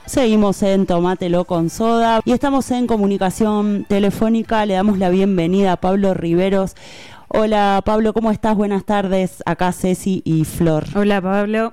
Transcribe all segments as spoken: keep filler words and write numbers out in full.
Seguimos en Tómatelo con Soda y estamos en comunicación telefónica. Le damos la bienvenida a Pablo Riveros. Hola Pablo, ¿cómo estás? Buenas tardes. Acá Ceci y Flor. Hola Pablo.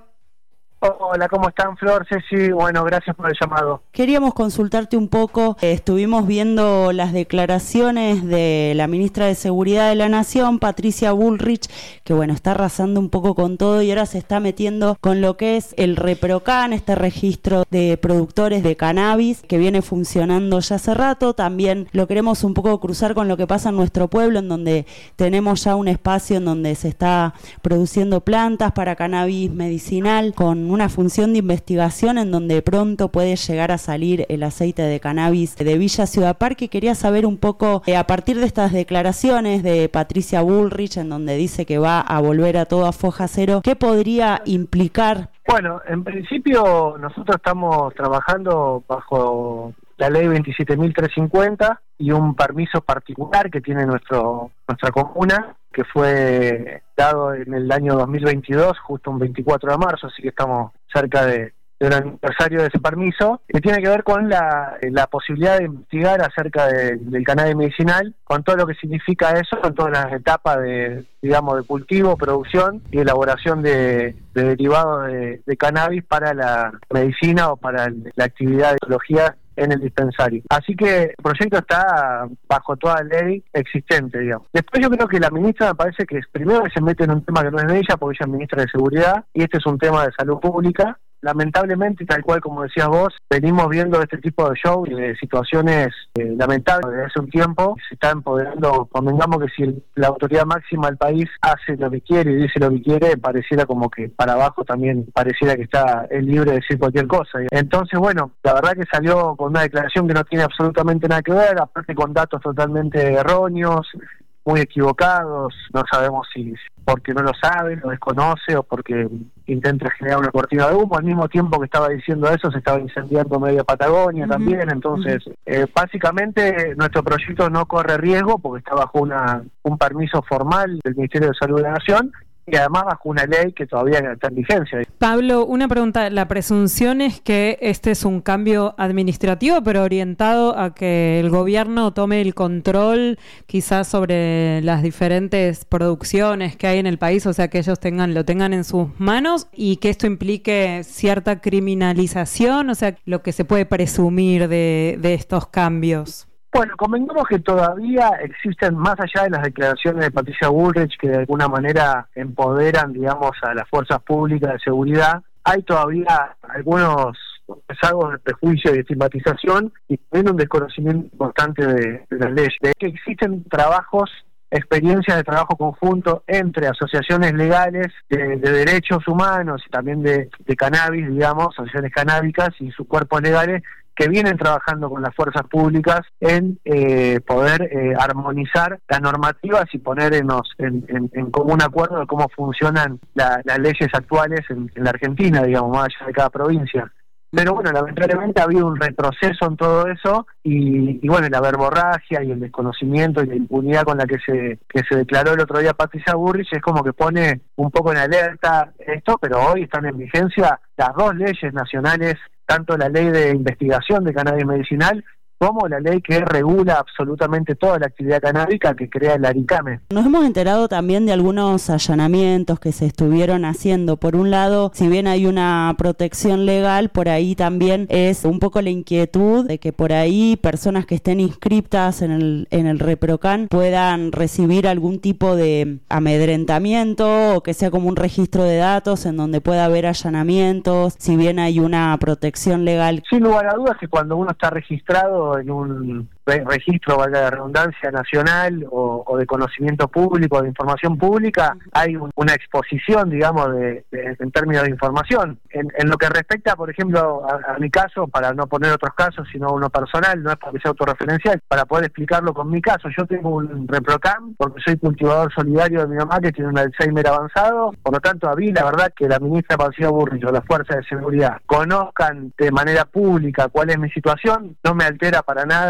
Hola, ¿cómo están, Flor? Ceci, bueno, gracias por el llamado. Queríamos consultarte un poco, eh, estuvimos viendo las declaraciones de la ministra de Seguridad de la Nación, Patricia Bullrich, que bueno, está arrasando un poco con todo y ahora se está metiendo con lo que es el ReproCan, este registro de productores de cannabis, que viene funcionando ya hace rato. También lo queremos un poco cruzar con lo que pasa en nuestro pueblo, en donde tenemos ya un espacio en donde se está produciendo plantas para cannabis medicinal, con una función de investigación en donde pronto puede llegar a salir el aceite de cannabis de Villa Ciudad Parque. Quería saber un poco, eh, a partir de estas declaraciones de Patricia Bullrich, en donde dice que va a volver a todo a foja cero, ¿qué podría implicar? Bueno, en principio nosotros estamos trabajando bajo la ley veintisiete mil trescientos cincuenta y un permiso particular que tiene nuestro nuestra comuna, que fue dado en el año dos mil veintidós, justo un veinticuatro de marzo, así que estamos cerca de, de un aniversario de ese permiso, que tiene que ver con la, la posibilidad de investigar acerca de, del cannabis medicinal, con todo lo que significa eso, con todas las etapas de, digamos, de cultivo, producción y elaboración de, de derivados de, de cannabis para la medicina o para la actividad de biología en el dispensario. Así que el proyecto está bajo toda ley existente, digamos. Después yo creo que la ministra me parece que es, primero que se mete en un tema que no es de ella, porque ella es ministra de Seguridad, y este es un tema de salud pública. Lamentablemente, tal cual como decías vos, venimos viendo este tipo de show y de situaciones eh, lamentables desde hace un tiempo. Se está empoderando, convengamos que si el, la autoridad máxima del país hace lo que quiere y dice lo que quiere, pareciera como que para abajo también pareciera que está es libre de decir cualquier cosa. Entonces, bueno, la verdad que salió con una declaración que no tiene absolutamente nada que ver, aparte con datos totalmente erróneos, muy equivocados. No sabemos si porque no lo sabe, lo desconoce o porque intenta generar una cortina de humo. Al mismo tiempo que estaba diciendo eso, se estaba incendiando media Patagonia uh-huh. también. Entonces, uh-huh. eh, básicamente nuestro proyecto no corre riesgo porque está bajo una un permiso formal del Ministerio de Salud de la Nación y además bajo una ley que todavía está en vigencia. Pablo, una pregunta. La presunción es que este es un cambio administrativo, pero orientado a que el gobierno tome el control quizás sobre las diferentes producciones que hay en el país, o sea, que ellos tengan lo tengan en sus manos y que esto implique cierta criminalización, o sea, lo que se puede presumir de, de estos cambios. Bueno, convengamos que todavía existen, más allá de las declaraciones de Patricia Bullrich, que de alguna manera empoderan, digamos, a las fuerzas públicas de seguridad, hay todavía algunos rezagos de prejuicio y de estigmatización y también un desconocimiento importante de, de las leyes. De que existen trabajos, experiencias de trabajo conjunto entre asociaciones legales de, de derechos humanos y también de, de cannabis, digamos, asociaciones canábicas y sus cuerpos legales, que vienen trabajando con las fuerzas públicas en eh, poder eh, armonizar las normativas y poner en, los, en, en, en común acuerdo de cómo funcionan la, las leyes actuales en, en la Argentina, digamos, más allá de cada provincia. Pero bueno, lamentablemente ha habido un retroceso en todo eso y, y bueno, la verborragia y el desconocimiento y la impunidad con la que se que se declaró el otro día Patricia Bullrich es como que pone un poco en alerta esto, pero hoy están en vigencia las dos leyes nacionales, tanto la ley de investigación de cannabis medicinal como la ley que regula absolutamente toda la actividad canábica que crea el ARICAME. Nos hemos enterado también de algunos allanamientos que se estuvieron haciendo. Por un lado, si bien hay una protección legal, por ahí también es un poco la inquietud de que por ahí personas que estén inscriptas en el, en el ReproCan puedan recibir algún tipo de amedrentamiento o que sea como un registro de datos en donde pueda haber allanamientos, si bien hay una protección legal. Sin lugar a dudas que cuando uno está registrado en un registro, valga la redundancia, nacional o, o de conocimiento público, de información pública, hay un, una exposición, digamos, de, de, en términos de información. En, en lo que respecta, por ejemplo, a, a mi caso, para no poner otros casos, sino uno personal, no es para que sea autorreferencial, para poder explicarlo con mi caso. Yo tengo un ReproCan porque soy cultivador solidario de mi mamá que tiene un Alzheimer avanzado, por lo tanto, a mí la verdad que la ministra Patricia Bullrich o las fuerzas de seguridad conozcan de manera pública cuál es mi situación, no me altera para nada en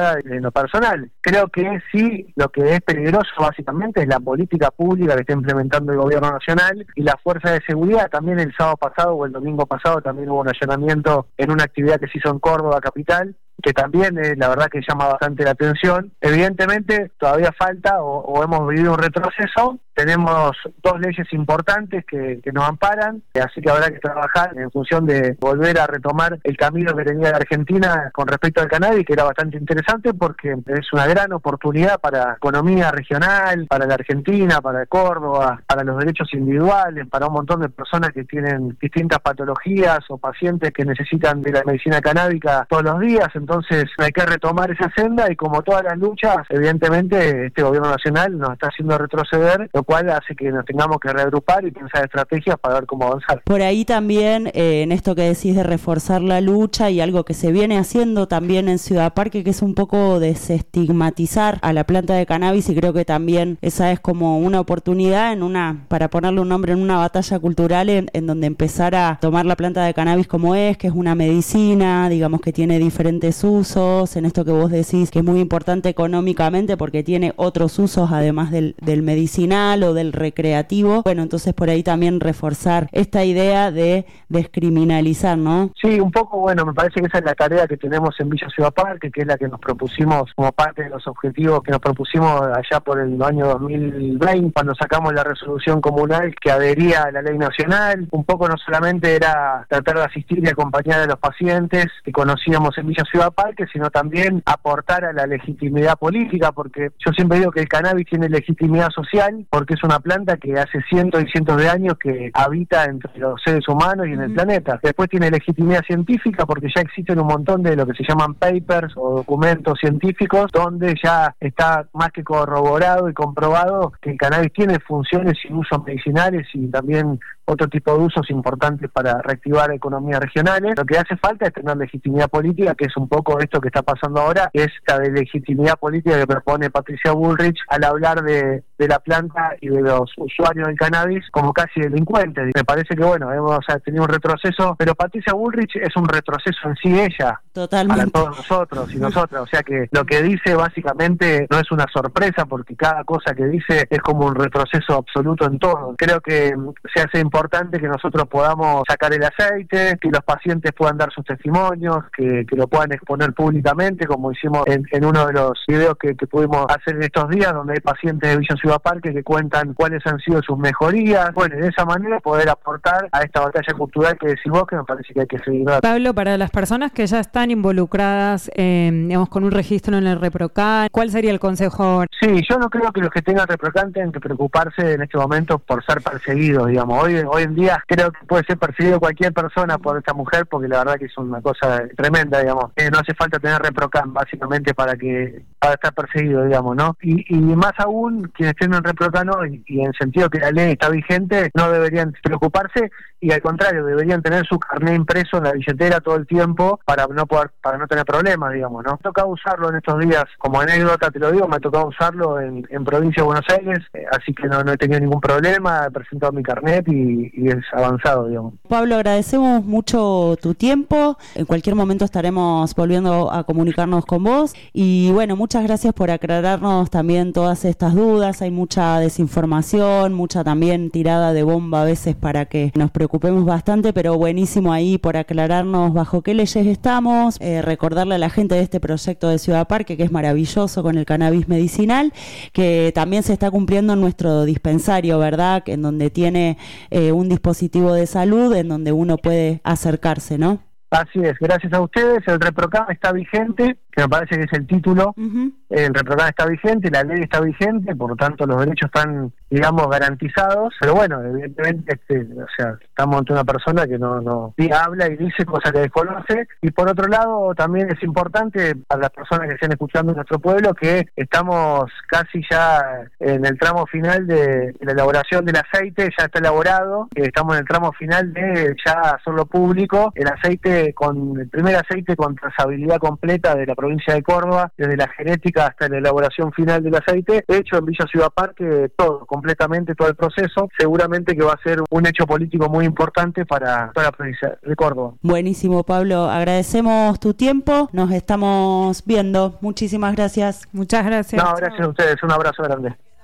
lo personal. Creo que sí, lo que es peligroso básicamente es la política pública que está implementando el gobierno nacional y la fuerza de seguridad. También el sábado pasado o el domingo pasado también hubo un allanamiento en una actividad que se hizo en Córdoba capital, que también eh, la verdad que llama bastante la atención. Evidentemente todavía falta o, o hemos vivido un retroceso. Tenemos dos leyes importantes que, que nos amparan, así que habrá que trabajar en función de volver a retomar el camino que tenía la Argentina con respecto al cannabis, que era bastante interesante porque es una gran oportunidad para la economía regional, para la Argentina, para Córdoba, para los derechos individuales, para un montón de personas que tienen distintas patologías o pacientes que necesitan de la medicina canábica todos los días. Entonces hay que retomar esa senda y, como todas las luchas, evidentemente este gobierno nacional nos está haciendo retroceder, lo cual hace que nos tengamos que reagrupar y pensar estrategias para ver cómo avanzar. Por ahí también, eh, en esto que decís de reforzar la lucha, y algo que se viene haciendo también en Ciudad Parque, que es un poco desestigmatizar a la planta de cannabis, y creo que también esa es como una oportunidad en una, para ponerle un nombre, en una batalla cultural en, en donde empezar a tomar la planta de cannabis como es, que es una medicina, digamos que tiene diferentes usos, en esto que vos decís que es muy importante económicamente porque tiene otros usos además del, del medicinal o del recreativo. Bueno, entonces por ahí también reforzar esta idea de descriminalizar, ¿no? Sí, un poco, bueno, me parece que esa es la tarea que tenemos en Villa Ciudad Parque, que es la que nos propusimos como parte de los objetivos que nos propusimos allá por el año dos mil veinte, cuando sacamos la resolución comunal que adhería a la ley nacional. Un poco no solamente era tratar de asistir y acompañar a los pacientes que conocíamos en Villa Ciudad Parque, sino también aportar a la legitimidad política, porque yo siempre digo que el cannabis tiene legitimidad social, porque es una planta que hace cientos y cientos de años que habita entre los seres humanos y en el mm. planeta. Después tiene legitimidad científica porque ya existen un montón de lo que se llaman papers o documentos científicos donde ya está más que corroborado y comprobado que el cannabis tiene funciones y usos medicinales y también otro tipo de usos importantes para reactivar economías regionales. Lo que hace falta es tener legitimidad política, que es un poco esto que está pasando ahora, que es la de legitimidad política que propone Patricia Bullrich al hablar de, de la planta y de los usuarios del cannabis como casi delincuentes. Me parece que, bueno, hemos tenido un retroceso, pero Patricia Bullrich es un retroceso en sí ella. Totalmente. Para todos nosotros y nosotras. O sea que lo que dice básicamente no es una sorpresa, porque cada cosa que dice es como un retroceso absoluto en todo. Creo que se hace importante que nosotros podamos sacar el aceite, que los pacientes puedan dar sus testimonios, que, que lo puedan exponer públicamente, como hicimos en, en uno de los videos que, que pudimos hacer en estos días, donde hay pacientes de Villa Ciudad Parque que cuentan cuáles han sido sus mejorías. Bueno, de esa manera poder aportar a esta batalla cultural que decís vos, que me parece que hay que seguir. Pablo, para las personas que ya están involucradas, eh, digamos, con un registro en el ReproCan, ¿cuál sería el consejo? Sí, yo no creo que los que tengan ReproCan tengan que preocuparse en este momento por ser perseguidos, digamos. Hoy, hoy en día creo que puede ser perseguido cualquier persona por esta mujer, porque la verdad que es una cosa tremenda, digamos. Eh, no hace falta tener ReproCan, básicamente, para que para estar perseguido, digamos, ¿no? Y, y más aún, quienes tienen ReproCan hoy, y en el sentido que la ley está vigente, no deberían preocuparse, y al contrario, deberían tener su carnet impreso en la billetera todo el tiempo para no poder, para no tener problemas, digamos, ¿no? Me ha tocado usarlo en estos días, como anécdota te lo digo, me ha tocado usarlo en, en provincia de Buenos Aires, eh, así que no, no he tenido ningún problema, he presentado mi carnet y, y es avanzado, digamos. Pablo, agradecemos mucho tu tiempo, en cualquier momento estaremos volviendo a comunicarnos con vos, y bueno, muchas gracias por aclararnos también todas estas dudas. Hay mucha desinformación, mucha también tirada de bomba a veces para que nos preocupemos bastante, pero buenísimo ahí por aclararnos bajo qué leyes estamos, eh, recordarle a la gente de este proyecto de Ciudad Parque, que es maravilloso con el cannabis medicinal, que también se está cumpliendo en nuestro dispensario, ¿verdad? En donde tiene eh, un dispositivo de salud en donde uno puede acercarse, ¿no? Así es, gracias a ustedes. El ReproCan está vigente, que me parece que es el título. Uh-huh. El ReproCan está vigente, la ley está vigente, por lo tanto los derechos están, digamos, garantizados. Pero bueno, evidentemente, este, o sea, estamos ante una persona que no, no habla y dice cosas que desconoce. Y por otro lado, también es importante para las personas que estén escuchando en nuestro pueblo que estamos casi ya en el tramo final de, de la elaboración del aceite. Ya está elaborado, estamos en el tramo final de ya hacerlo público. El aceite, con el primer aceite con trazabilidad completa de la provincia de Córdoba, desde la genética hasta la elaboración final del aceite, hecho en Villa Ciudad Parque, todo, completamente todo el proceso, seguramente que va a ser un hecho político muy importante para toda la provincia de Córdoba. Buenísimo, Pablo, agradecemos tu tiempo, nos estamos viendo, muchísimas gracias. Muchas gracias. No, gracias a ustedes, un abrazo grande.